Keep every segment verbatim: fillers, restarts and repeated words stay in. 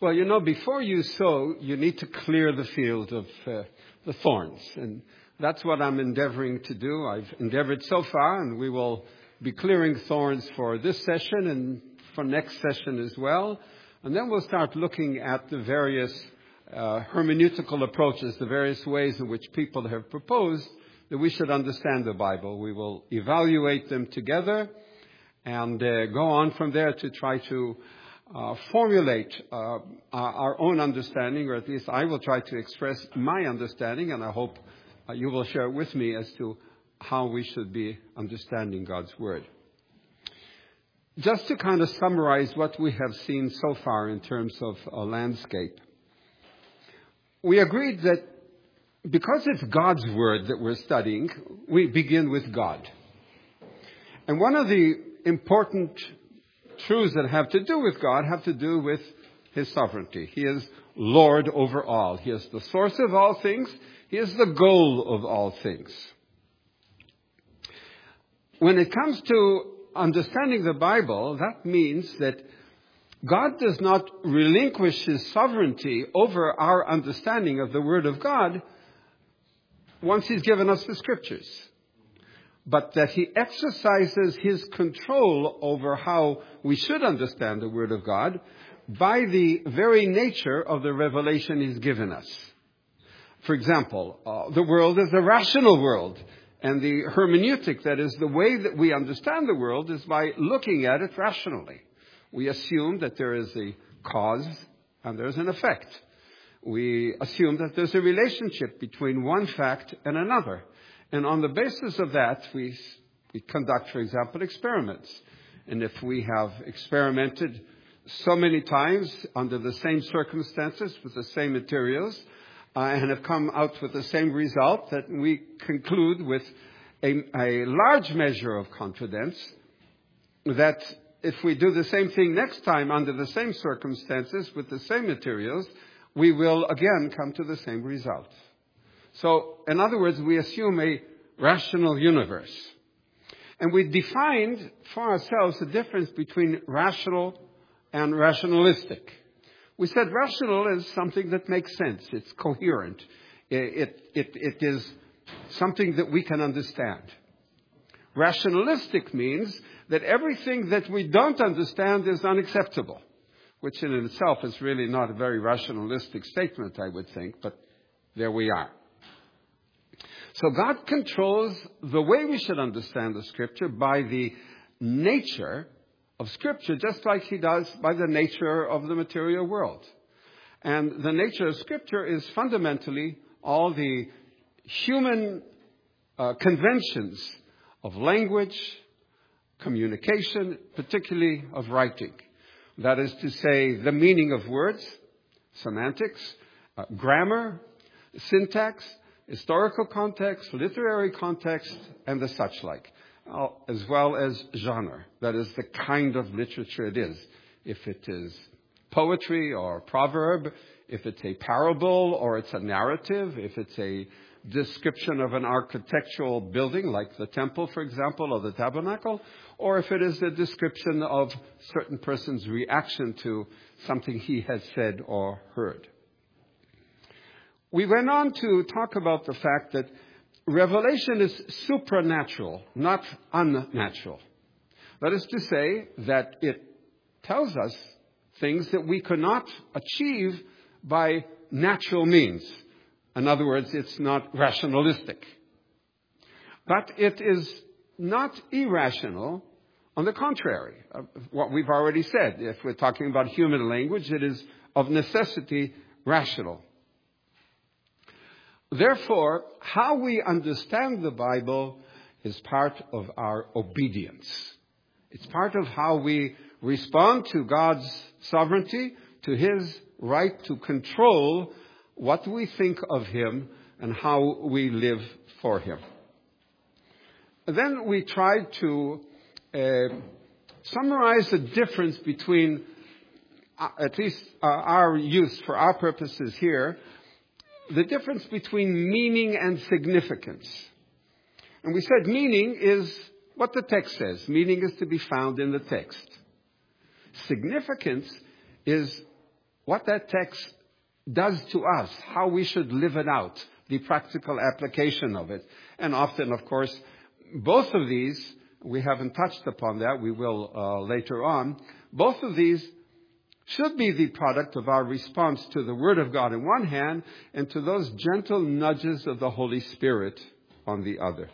Well, you know, before you sow, you need to clear the field of uh, the thorns. And that's what I'm endeavoring to do. I've endeavored so far, and we will be clearing thorns for this session and for next session as well. And then we'll start looking at the various uh, hermeneutical approaches, the various ways in which people have proposed that we should understand the Bible. We will evaluate them together and uh, go on from there to try to Uh, formulate uh, our own understanding, or at least I will try to express my understanding, and I hope uh, you will share with me as to how we should be understanding God's Word. Just to kind of summarize what we have seen so far in terms of a landscape, we agreed that because it's God's Word that we're studying, we begin with God. And one of the important truths that have to do with God have to do with His sovereignty. He is Lord over all. He is the source of all things. He is the goal of all things. When it comes to understanding the Bible, that means that God does not relinquish His sovereignty over our understanding of the Word of God once He's given us the Scriptures, but that He exercises His control over how we should understand the Word of God by the very nature of the revelation He's given us. For example, uh, the world is a rational world, and the hermeneutic, that is the way that we understand the world, is by looking at it rationally. We assume that there is a cause and there's an effect. We assume that there's a relationship between one fact and another. And on the basis of that, we, we conduct, for example, experiments. And if we have experimented so many times under the same circumstances with the same materials uh, and have come out with the same result, that we conclude with a, a large measure of confidence that if we do the same thing next time under the same circumstances with the same materials, we will again come to the same result. So, in other words, we assume a rational universe. And we defined for ourselves the difference between rational and rationalistic. We said rational is something that makes sense. It's coherent. It, it, it is something that we can understand. Rationalistic means that everything that we don't understand is unacceptable, which in itself is really not a very rationalistic statement, I would think, but there we are. So God controls the way we should understand the Scripture by the nature of Scripture, just like He does by the nature of the material world. And the nature of Scripture is fundamentally all the human uh, conventions of language, communication, particularly of writing. That is to say, the meaning of words, semantics, uh, grammar, syntax, historical context, literary context, and the such like, as well as genre. That is the kind of literature it is. If it is poetry or proverb, if it's a parable or it's a narrative, if it's a description of an architectural building like the temple, for example, or the tabernacle, or if it is a description of certain person's reaction to something he has said or heard. We went on to talk about the fact that revelation is supranatural, not unnatural. That is to say that it tells us things that we cannot achieve by natural means. In other words, it's not rationalistic. But it is not irrational. On the contrary, what we've already said, if we're talking about human language, it is of necessity rational. Therefore, how we understand the Bible is part of our obedience. It's part of how we respond to God's sovereignty, to His right to control what we think of Him and how we live for Him. Then we tried to uh, summarize the difference between, uh, at least uh, our use for our purposes here, the difference between meaning and significance. And we said meaning is what the text says. Meaning is to be found in the text. Significance is what that text does to us, how we should live it out, the practical application of it. And often, of course, both of these, we haven't touched upon that, we will uh, later on, both of these should be the product of our response to the Word of God on one hand, and to those gentle nudges of the Holy Spirit on the other.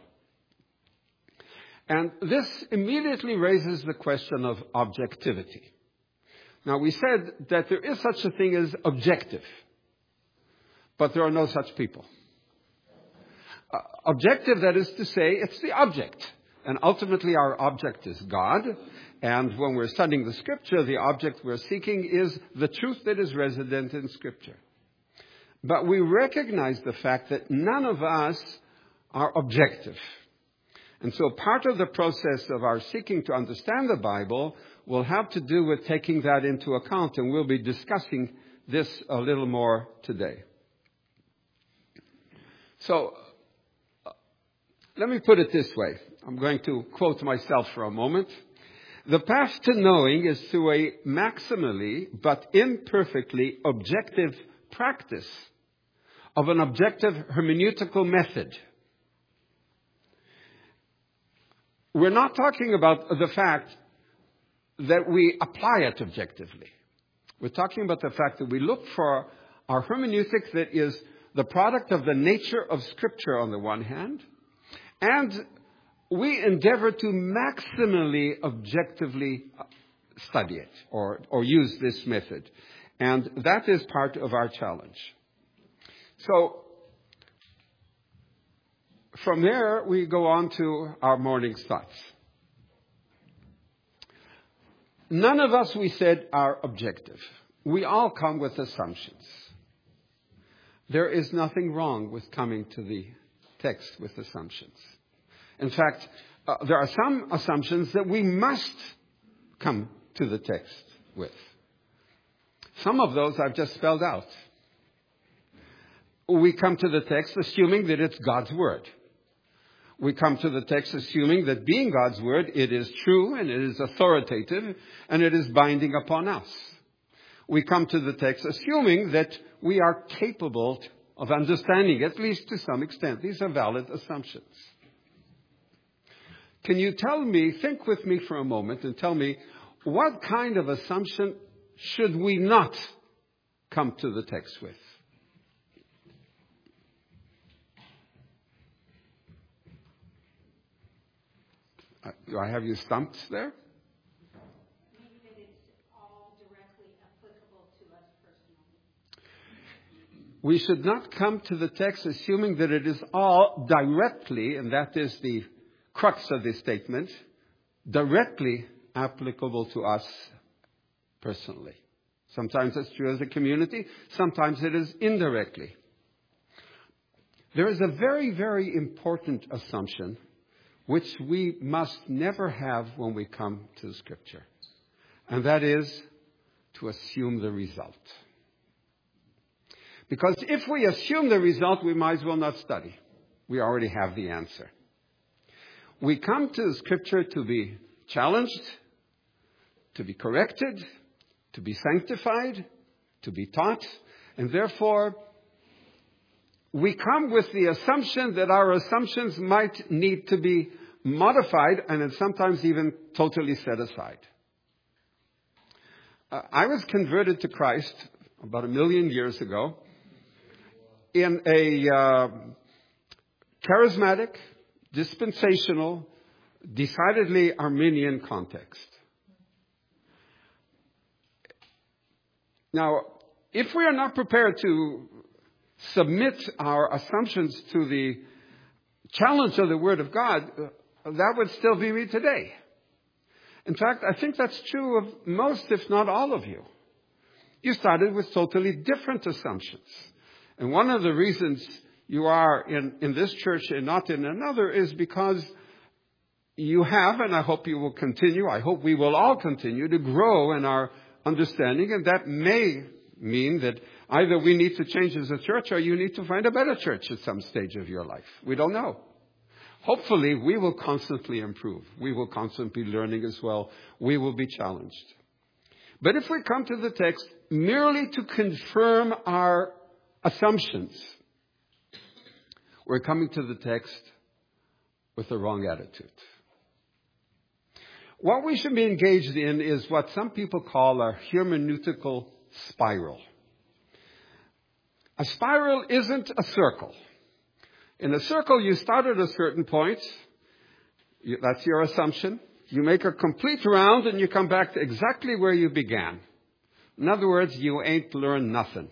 And this immediately raises the question of objectivity. Now, we said that there is such a thing as objective, but there are no such people. Uh, objective, that is to say, it's the object. And ultimately, our object is God. And when we're studying the Scripture, the object we're seeking is the truth that is resident in Scripture. But we recognize the fact that none of us are objective. And so part of the process of our seeking to understand the Bible will have to do with taking that into account. And we'll be discussing this a little more today. So, uh, let me put it this way. I'm going to quote myself for a moment. The path to knowing is through a maximally but imperfectly objective practice of an objective hermeneutical method. We're not talking about the fact that we apply it objectively. We're talking about the fact that we look for our hermeneutic that is the product of the nature of Scripture on the one hand, and we endeavor to maximally objectively study it or, or use this method. And that is part of our challenge. So, from there, we go on to our morning's thoughts. None of us, we said, are objective. We all come with assumptions. There is nothing wrong with coming to the text with assumptions. In fact, uh, there are some assumptions that we must come to the text with. Some of those I've just spelled out. We come to the text assuming that it's God's Word. We come to the text assuming that being God's Word, it is true and it is authoritative and it is binding upon us. We come to the text assuming that we are capable of understanding, at least to some extent. These are valid assumptions. Can you tell me, think with me for a moment and tell me, what kind of assumption should we not come to the text with? Uh, do I have you stumped there? Maybe that it's all directly applicable to us personally. We should not come to the text assuming that it is all directly, and that is the crux of this statement, directly applicable to us personally. Sometimes it's true as a community, sometimes it is indirectly. There is a very, very important assumption which we must never have when we come to Scripture. And that is to assume the result. Because if we assume the result, we might as well not study. We already have the answer. We come to Scripture to be challenged, to be corrected, to be sanctified, to be taught, and therefore we come with the assumption that our assumptions might need to be modified and sometimes even totally set aside. Uh, I was converted to Christ about a million years ago in a uh, charismatic, dispensational, decidedly Arminian context. Now, if we are not prepared to submit our assumptions to the challenge of the Word of God, uh, that would still be me today. In fact, I think that's true of most, if not all of you. You started with totally different assumptions. And one of the reasons you are in, in this church and not in another is because you have, and I hope you will continue, I hope we will all continue to grow in our understanding. And that may mean that either we need to change as a church or you need to find a better church at some stage of your life. We don't know. Hopefully, we will constantly improve. We will constantly be learning as well. We will be challenged. But if we come to the text merely to confirm our assumptions, we're coming to the text with the wrong attitude. What we should be engaged in is what some people call a hermeneutical spiral. A spiral isn't a circle. In a circle, you start at a certain point. You, that's your assumption. You make a complete round and you come back to exactly where you began. In other words, you ain't learned nothing.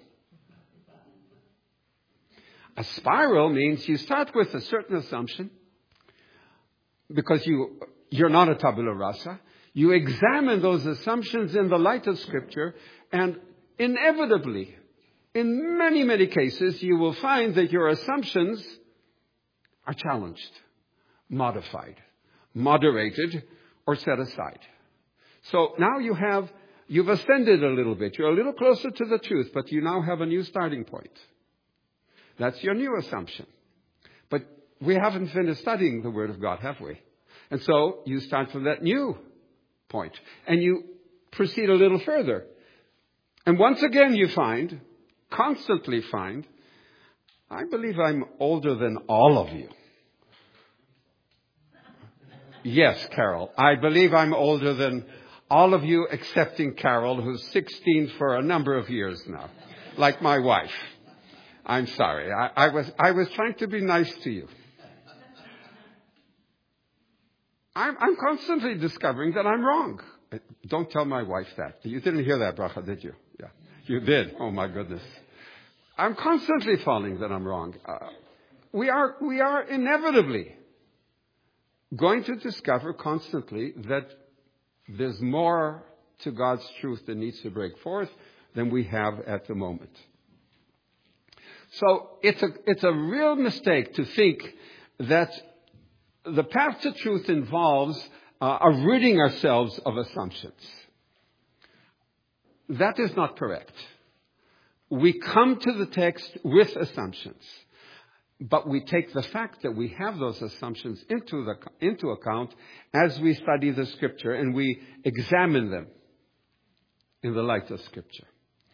A spiral means you start with a certain assumption because you, you're not a tabula rasa. You examine those assumptions in the light of Scripture, and inevitably, in many, many cases, you will find that your assumptions are challenged, modified, moderated, or set aside. So now you have, you've ascended a little bit. You're a little closer to the truth, but you now have a new starting point. That's your new assumption. But we haven't finished studying the Word of God, have we? And so you start from that new point, and you proceed a little further. And once again you find, constantly find, I believe I'm older than all of you. Yes, Carol. I believe I'm older than all of you, excepting Carol, who's sixteen for a number of years now, like my wife. I'm sorry. I, I was I was trying to be nice to you. I'm, I'm constantly discovering that I'm wrong. Don't tell my wife that. You didn't hear that, Bracha, did you? Yeah, you did. Oh my goodness. I'm constantly falling that I'm wrong. Uh, we are we are inevitably going to discover constantly that there's more to God's truth that needs to break forth than we have at the moment. So it's a it's a real mistake to think that the path to truth involves uh, ridding ourselves of assumptions. That is not correct. We come to the text with assumptions, but we take the fact that we have those assumptions into the into account as we study the Scripture, and we examine them in the light of Scripture.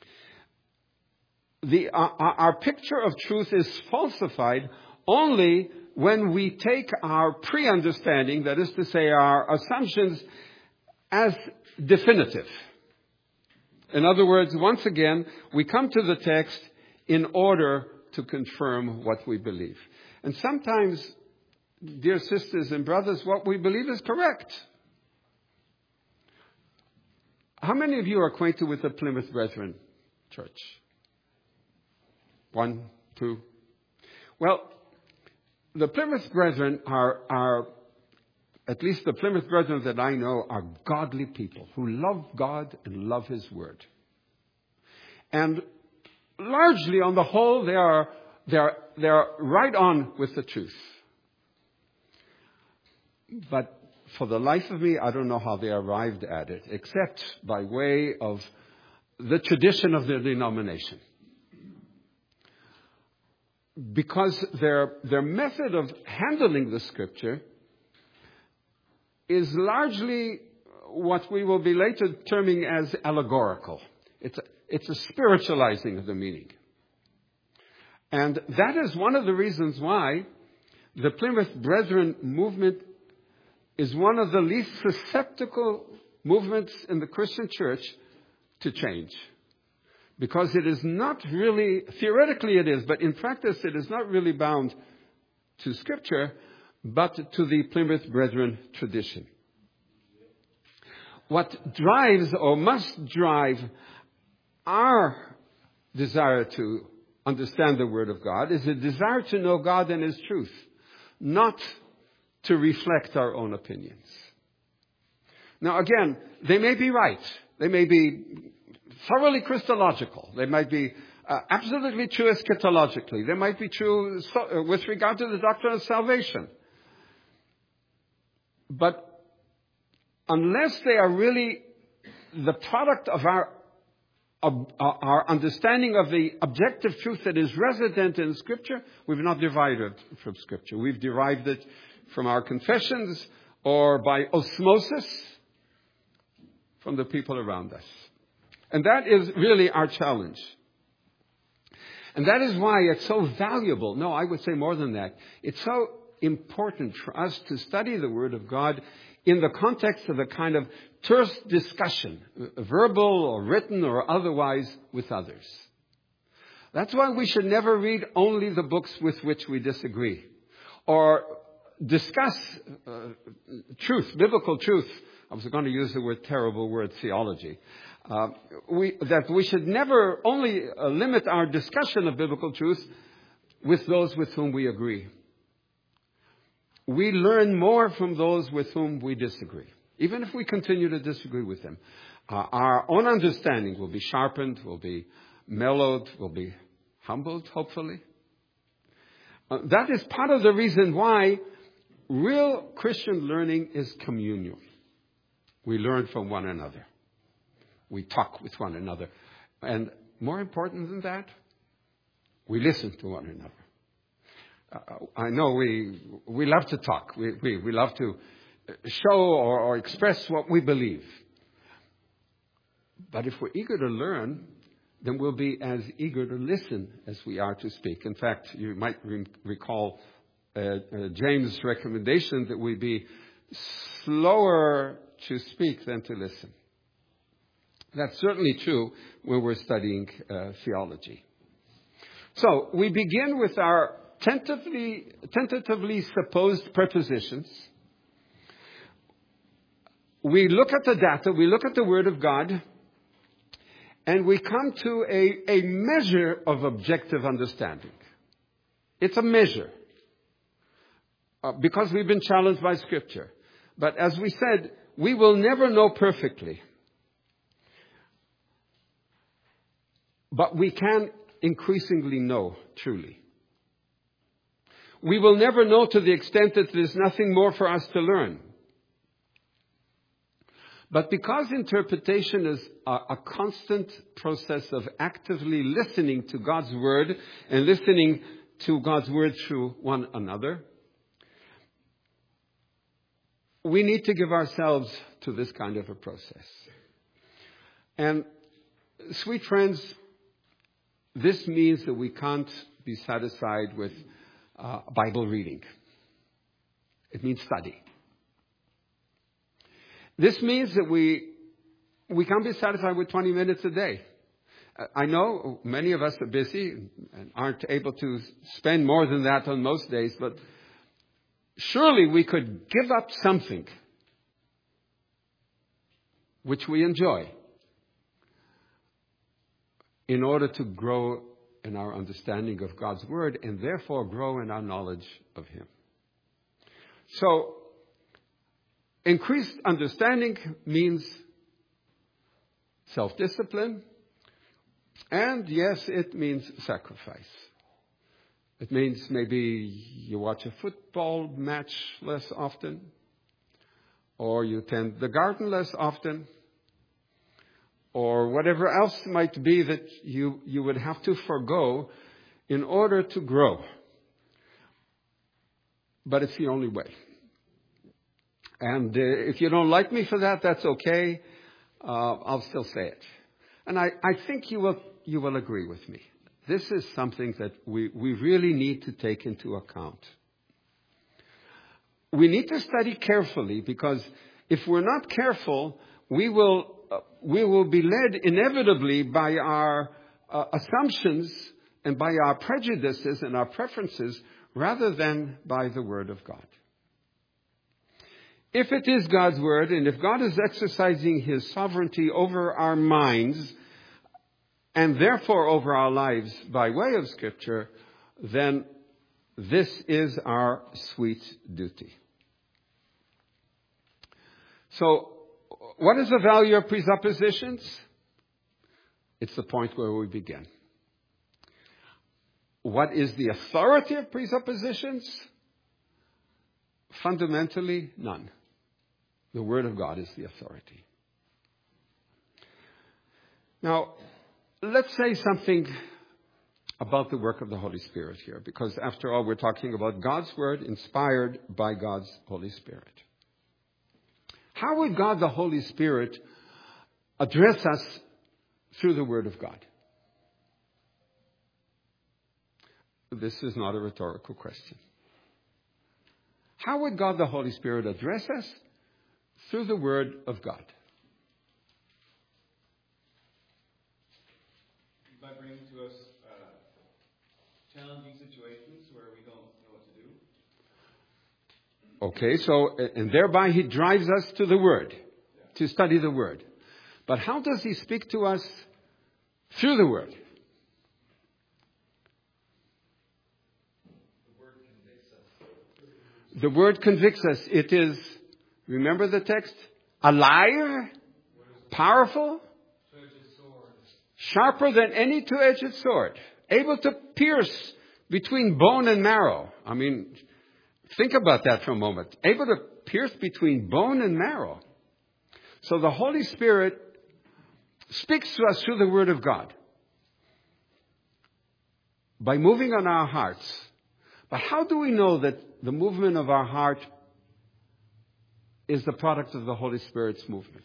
The, uh, our picture of truth is falsified only when we take our pre-understanding, that is to say, our assumptions, as definitive. In other words, once again, we come to the text in order to confirm what we believe. And sometimes, dear sisters and brothers, what we believe is correct. How many of you are acquainted with the Plymouth Brethren Church? One, two. Well, the Plymouth Brethren are, are, at least the Plymouth Brethren that I know, are godly people who love God and love His Word. And largely, on the whole, they are, they are, they are right on with the truth. But for the life of me, I don't know how they arrived at it, except by way of the tradition of their denomination. Because their, their method of handling the Scripture is largely what we will be later terming as allegorical. It's a, it's a spiritualizing of the meaning. And that is one of the reasons why the Plymouth Brethren movement is one of the least susceptible movements in the Christian church to change. Because it is not really, theoretically it is, but in practice it is not really bound to Scripture, but to the Plymouth Brethren tradition. What drives or must drive our desire to understand the Word of God is a desire to know God and His truth, not to reflect our own opinions. Now again, they may be right. They may be thoroughly Christological. They might be uh, absolutely true eschatologically. They might be true so, uh, with regard to the doctrine of salvation. But unless they are really the product of our of our understanding of the objective truth that is resident in Scripture, we've not derived it from Scripture. We've derived it from our confessions or by osmosis from the people around us. And that is really our challenge. And that is why it's so valuable. No, I would say more than that. It's so important for us to study the Word of God in the context of a kind of terse discussion, verbal or written or otherwise, with others. That's why we should never read only the books with which we disagree, or discuss uh, truth, biblical truth. I was going to use the word terrible word, theology. Uh, we, that we should never only uh, limit our discussion of biblical truth with those with whom we agree. We learn more from those with whom we disagree. Even if we continue to disagree with them, uh, our own understanding will be sharpened, will be mellowed, will be humbled, hopefully. Uh, that is part of the reason why real Christian learning is communal. We learn from one another. We talk with one another. And more important than that, we listen to one another. Uh, I know we we love to talk. We we, we love to show or, or express what we believe. But if we're eager to learn, then we'll be as eager to listen as we are to speak. In fact, you might re- recall uh, uh, James' recommendation that we be slower to speak than to listen. That's certainly true when we're studying uh, theology. So we begin with our tentatively, tentatively supposed prepositions. We look at the data, we look at the Word of God, and we come to a, a measure of objective understanding. It's a measure, uh, because we've been challenged by Scripture. But as we said, we will never know perfectly. But we can increasingly know truly. We will never know to the extent that there's nothing more for us to learn. But because interpretation is a, a constant process of actively listening to God's Word and listening to God's Word through one another, we need to give ourselves to this kind of a process. And, sweet friends, this means that we can't be satisfied with uh, Bible reading. It means study. This means that we we can't be satisfied with twenty minutes a day. I know many of us are busy and aren't able to spend more than that on most days, but surely we could give up something which we enjoy in order to grow in our understanding of God's Word and therefore grow in our knowledge of Him. So, increased understanding means self-discipline, and yes, it means sacrifice. It means maybe you watch a football match less often, or you tend the garden less often, or whatever else might be that you, you would have to forego in order to grow. But it's the only way. And uh, if you don't like me for that, that's okay. Uh, I'll still say it. And I, I think you will you will agree with me. This is something that we, we really need to take into account. We need to study carefully, because if we're not careful, we will uh, we will be led inevitably by our uh, assumptions and by our prejudices and our preferences rather than by the Word of God. If it is God's Word, and if God is exercising His sovereignty over our minds, and therefore over our lives by way of Scripture, then this is our sweet duty. So, what is the value of presuppositions? It's the point where we begin. What is the authority of presuppositions? Fundamentally, none. The Word of God is the authority. Now, let's say something about the work of the Holy Spirit here, because after all, we're talking about God's Word inspired by God's Holy Spirit. How would God the Holy Spirit address us through the Word of God? This is not a rhetorical question. How would God the Holy Spirit address us? Through the Word of God. By bringing to us uh, challenging situations where we don't know what to do. Okay, so, and thereby He drives us to the Word, yeah. to study the Word. But how does He speak to us through the Word? The Word convicts us. It is, remember the text? Alive, powerful, sharper than any two-edged sword, able to pierce between bone and marrow. I mean, think about that for a moment. Able to pierce between bone and marrow. So the Holy Spirit speaks to us through the Word of God by moving on our hearts. But how do we know that the movement of our heart is the product of the Holy Spirit's movement?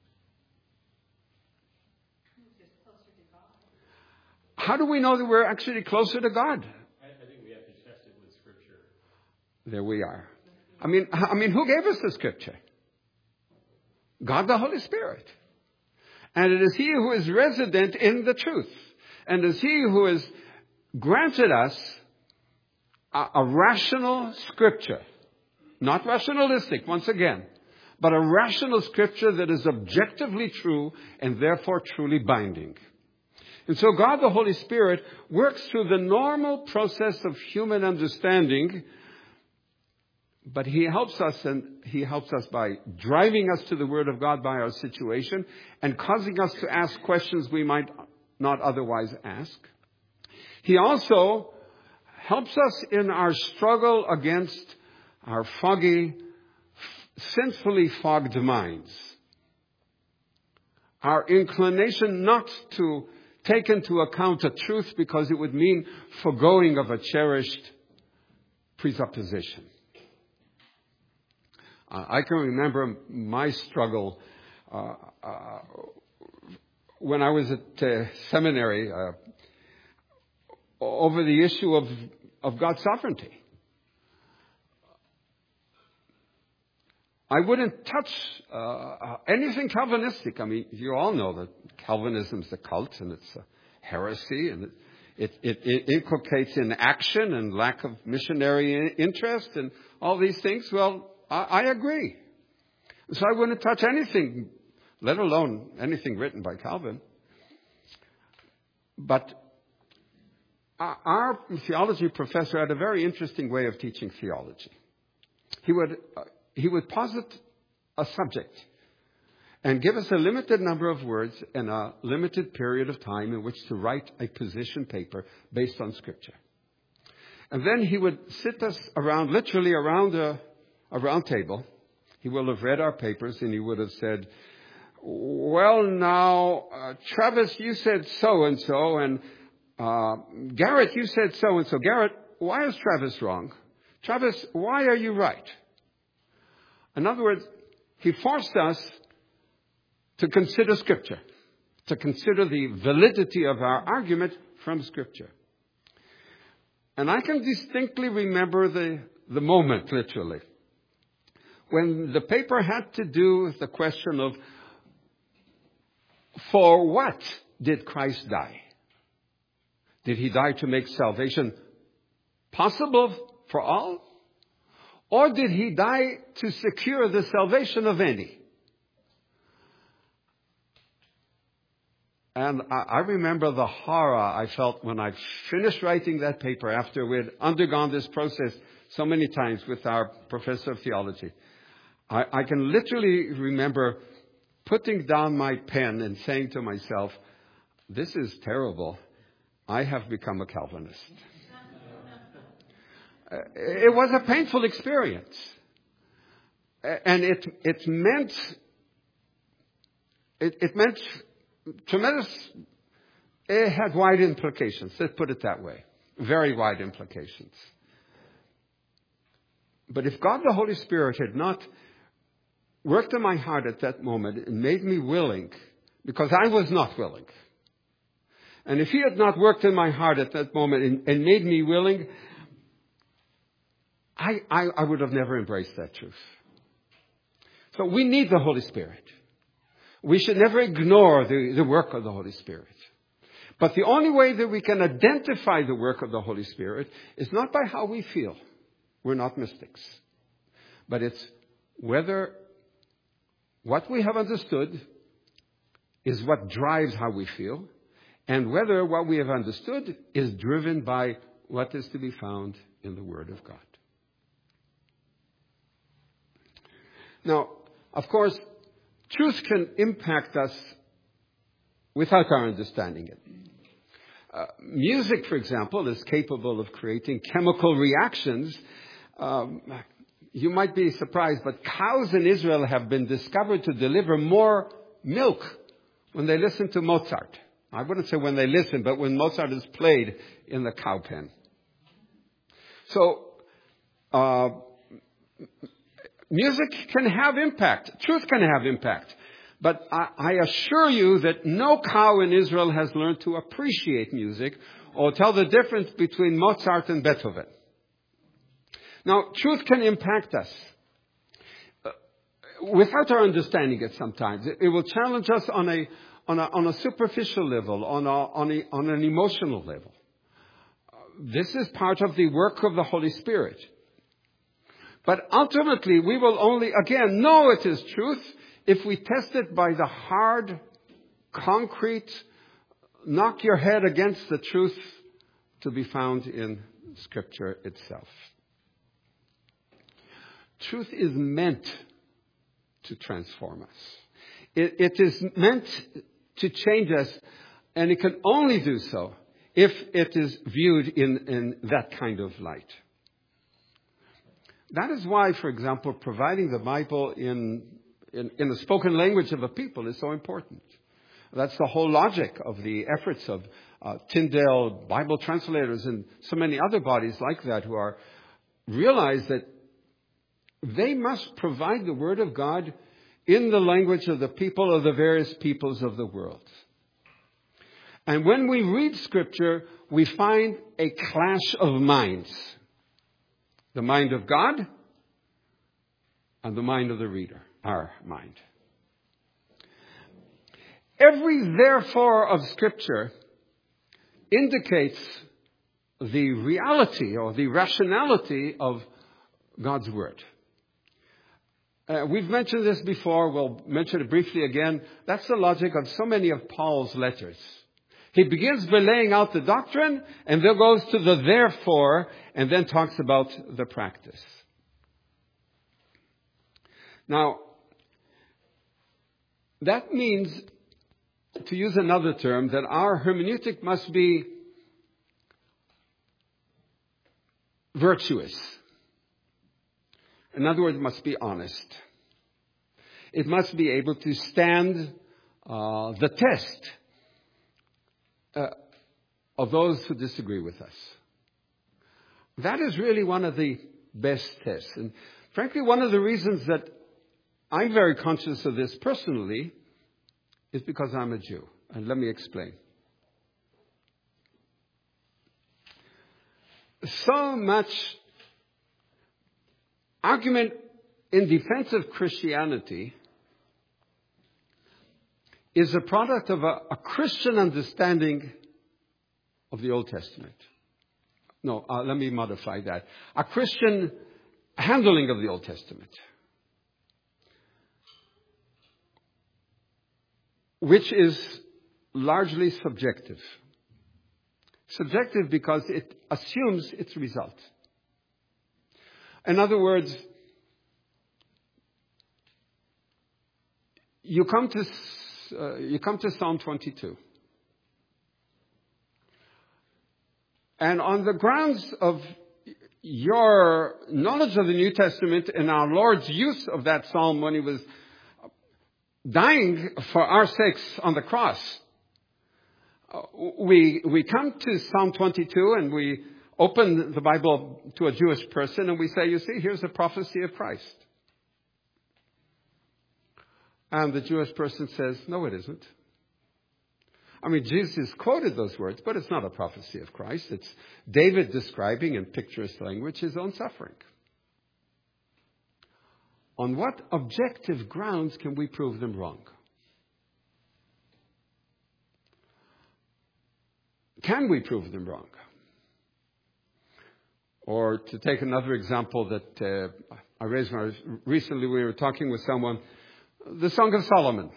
How do we know that we're actually closer to God? I, I think we have to test it with Scripture. There we are. I mean, I mean, who gave us the Scripture? God the Holy Spirit. And it is He who is resident in the truth. And it is He who has granted us a, a rational Scripture. Not rationalistic, once again. But a rational Scripture that is objectively true and therefore truly binding. And so God the Holy Spirit works through the normal process of human understanding, but He helps us, and He helps us by driving us to the Word of God by our situation and causing us to ask questions we might not otherwise ask. He also helps us in our struggle against our foggy, sinfully fogged minds. Our inclination not to take into account a truth because it would mean forgoing of a cherished presupposition. Uh, I can remember my struggle uh, uh, when I was at uh, seminary uh, over the issue of, of God's sovereignty. I wouldn't touch uh, anything Calvinistic. I mean, you all know that Calvinism is a cult and it's a heresy, and it, it, it inculcates inaction and lack of missionary interest and all these things. Well, I, I agree. So I wouldn't touch anything, let alone anything written by Calvin. But our theology professor had a very interesting way of teaching theology. He would... Uh, He would posit a subject and give us a limited number of words and a limited period of time in which to write a position paper based on Scripture. And then he would sit us around, literally around a, a round table. He will have read our papers and he would have said, well, now, uh, Travis, you said so-and-so, and uh, Garrett, you said so-and-so. Garrett, why is Travis wrong? Travis, why are you right? In other words, he forced us to consider Scripture, to consider the validity of our argument from Scripture. And I can distinctly remember the, the moment, literally, when the paper had to do with the question of, for what did Christ die? Did He die to make salvation possible for all? Or did He die to secure the salvation of any? And I, I remember the horror I felt when I finished writing that paper after we'd undergone this process so many times with our professor of theology. I, I can literally remember putting down my pen and saying to myself, this is terrible. I have become a Calvinist. It was a painful experience. And it it meant it, it meant tremendous, it had wide implications, let's put it that way. Very wide implications. But if God the Holy Spirit had not worked in my heart at that moment and made me willing, because I was not willing, And if He had not worked in my heart at that moment and, and made me willing, I, I, I would have never embraced that truth. So we need the Holy Spirit. We should never ignore the, the work of the Holy Spirit. But the only way that we can identify the work of the Holy Spirit is not by how we feel. We're not mystics. But it's whether what we have understood is what drives how we feel, and whether what we have understood is driven by what is to be found in the Word of God. Now, of course, truth can impact us without our understanding it. Uh, music, for example, is capable of creating chemical reactions. Um, you might be surprised, but cows in Israel have been discovered to deliver more milk when they listen to Mozart. I wouldn't say when they listen, but when Mozart is played in the cow pen. So, uh, music can have impact. Truth can have impact. But I, I assure you that no cow in Israel has learned to appreciate music or tell the difference between Mozart and Beethoven. Now, truth can impact us uh, without our understanding it sometimes. It, it will challenge us on a, on a, on a superficial level, on, a, on, a, on an emotional level. Uh, this is part of the work of the Holy Spirit. But ultimately, we will only, again, know it is truth if we test it by the hard, concrete, knock your head against the truth to be found in Scripture itself. Truth is meant to transform us. It, it is meant to change us, and it can only do so if it is viewed in, in that kind of light. That is why, for example, providing the Bible in, in, in the spoken language of a people is so important. That's the whole logic of the efforts of uh, Tyndale Bible translators and so many other bodies like that who are realize that they must provide the Word of God in the language of the people of the various peoples of the world. And when we read Scripture, we find a clash of minds. The mind of God and the mind of the reader, our mind. Every therefore of Scripture indicates the reality or the rationality of God's Word. Uh, we've mentioned this before. We'll mention it briefly again. That's the logic of so many of Paul's letters. He begins by laying out the doctrine and then goes to the therefore and then talks about the practice. Now, that means, to use another term, that our hermeneutic must be virtuous. In other words, it must be honest. It must be able to stand uh, the test uh, of those who disagree with us. That is really one of the best tests. And frankly, one of the reasons that I'm very conscious of this personally is because I'm a Jew. And let me explain. So much argument in defense of Christianity is a product of a, a Christian understanding of the Old Testament. No, uh, let me modify that. A Christian handling of the Old Testament, which is largely subjective. Subjective because it assumes its result. In other words, you come to uh, you come to Psalm twenty-two, and on the grounds of your knowledge of the New Testament and our Lord's use of that psalm when He was dying for our sakes on the cross, uh, we we come to Psalm twenty-two and we open the Bible to a Jewish person and we say, you see, here's a prophecy of Christ. And the Jewish person says, no, it isn't. I mean, Jesus quoted those words, but it's not a prophecy of Christ. It's David describing in picturesque language his own suffering. On what objective grounds can we prove them wrong? Can we prove them wrong? Or to take another example that uh, I raised when I was, recently we were talking with someone, the Song of Solomon.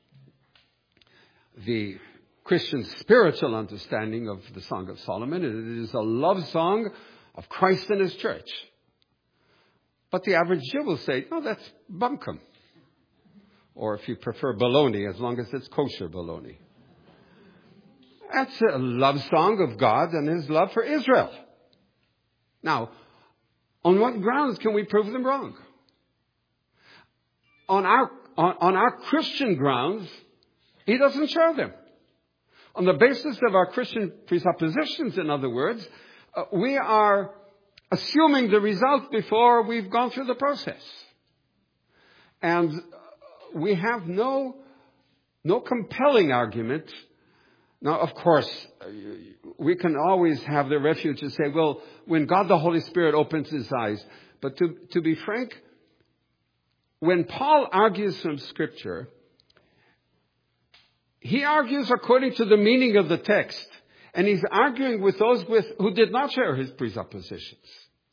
The Christian spiritual understanding of the Song of Solomon, it is a love song of Christ and His church. But the average Jew will say, no, that's bunkum. Or if you prefer baloney, as long as it's kosher baloney. That's a love song of God and His love for Israel. Now, on what grounds can we prove them wrong? On our, on, on our Christian grounds, He doesn't share them. On the basis of our Christian presuppositions, in other words, uh, we are assuming the result before we've gone through the process. And we have no, no compelling argument. Now, of course, we can always have the refuge to say, well, when God the Holy Spirit opens His eyes. But to, to be frank, when Paul argues from Scripture, he argues according to the meaning of the text. And he's arguing with those with, who did not share his presuppositions.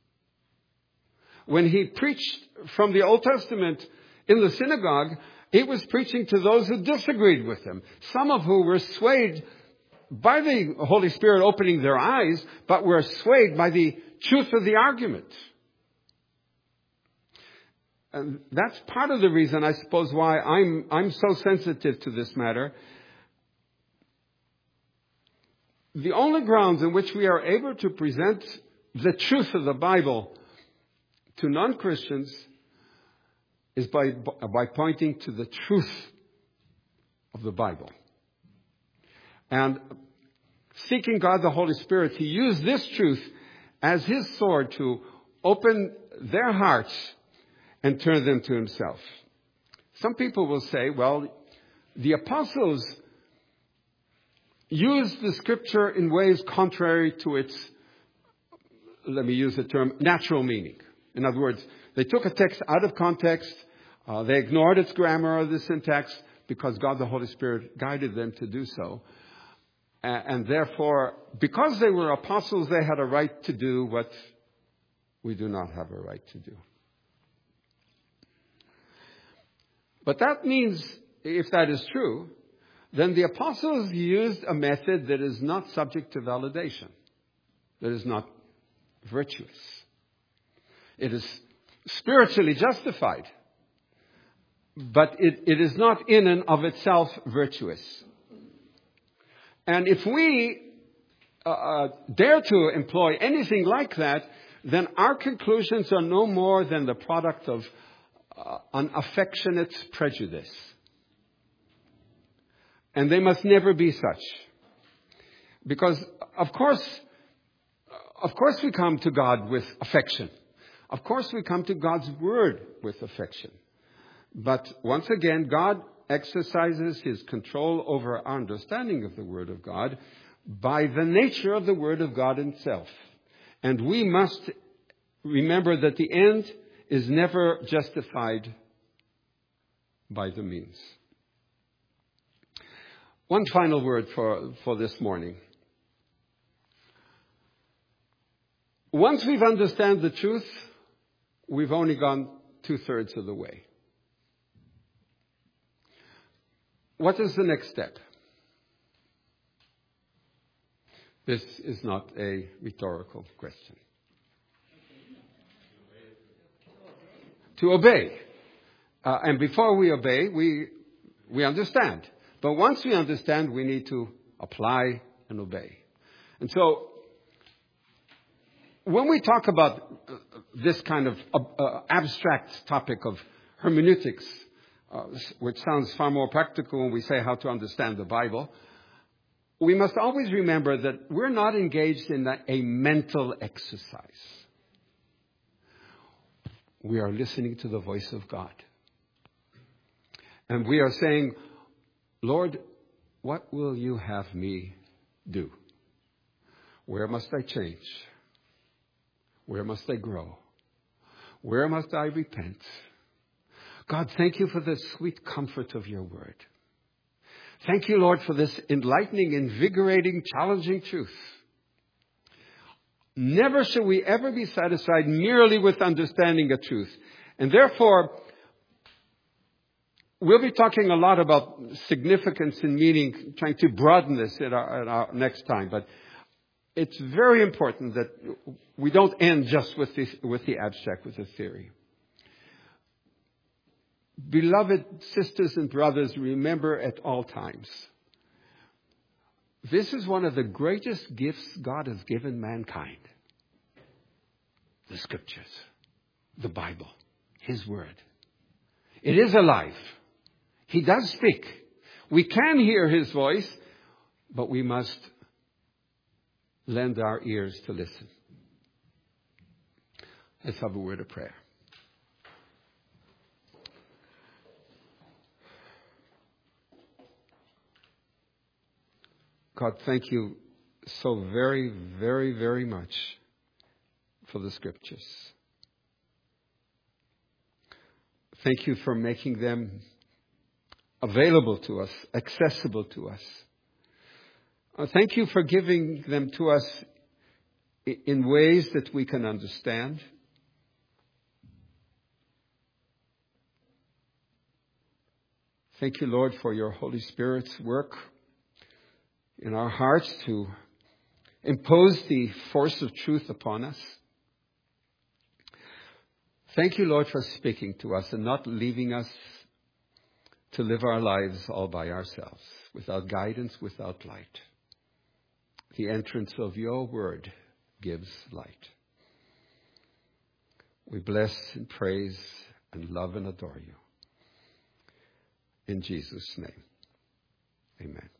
When he preached from the Old Testament in the synagogue, he was preaching to those who disagreed with him. Some of who were swayed by the Holy Spirit opening their eyes, but were swayed by the truth of the argument. And that's part of the reason, I suppose, why I'm, I'm so sensitive to this matter. The only grounds in which we are able to present the truth of the Bible to non-Christians is by, by pointing to the truth of the Bible. And seeking God the Holy Spirit to use this truth as His sword to open their hearts and turn them to Himself. Some people will say, well, the apostles used the Scripture in ways contrary to its, let me use the term, natural meaning. In other words, they took a text out of context, uh, they ignored its grammar or the syntax because God the Holy Spirit guided them to do so. And, and therefore, because they were apostles, they had a right to do what we do not have a right to do. But that means, if that is true, then the apostles used a method that is not subject to validation, that is not virtuous. It is spiritually justified, but it, it is not in and of itself virtuous. And if we uh, uh, dare to employ anything like that, then our conclusions are no more than the product of uh, an affectionate prejudice. And they must never be such. Because, of course, of course we come to God with affection. Of course we come to God's Word with affection. But once again, God exercises His control over our understanding of the Word of God by the nature of the Word of God itself. And we must remember that the end is never justified by the means. One final word for, for this morning. Once we've understood the truth, we've only gone two-thirds of the way. What is the next step? This is not a rhetorical question. To obey. Uh, and before we obey, we we understand. But once we understand, we need to apply and obey. And so, when we talk about uh, this kind of uh, abstract topic of hermeneutics, uh, which sounds far more practical when we say how to understand the Bible, we must always remember that we're not engaged in a, a mental exercise. We are listening to the voice of God. And we are saying, Lord, what will you have me do? Where must I change? Where must I grow? Where must I repent? God, thank you for the sweet comfort of your word. Thank you, Lord, for this enlightening, invigorating, challenging truth. Never shall we ever be satisfied merely with understanding a truth. And therefore, we'll be talking a lot about significance and meaning, trying to broaden this at our, at our next time. But it's very important that we don't end just with the, with the abstract, with the theory. Beloved sisters and brothers, remember at all times, this is one of the greatest gifts God has given mankind. The Scriptures, the Bible, His Word. It is alive. He does speak. We can hear His voice, but we must lend our ears to listen. Let's have a word of prayer. God, thank you so very, very, very much for the Scriptures. Thank you for making them available to us, accessible to us. Uh, thank you for giving them to us in ways that we can understand. Thank you, Lord, for your Holy Spirit's work in our hearts to impose the force of truth upon us. Thank you, Lord, for speaking to us and not leaving us to live our lives all by ourselves, without guidance, without light. The entrance of your word gives light. We bless and praise and love and adore you. In Jesus' name, amen.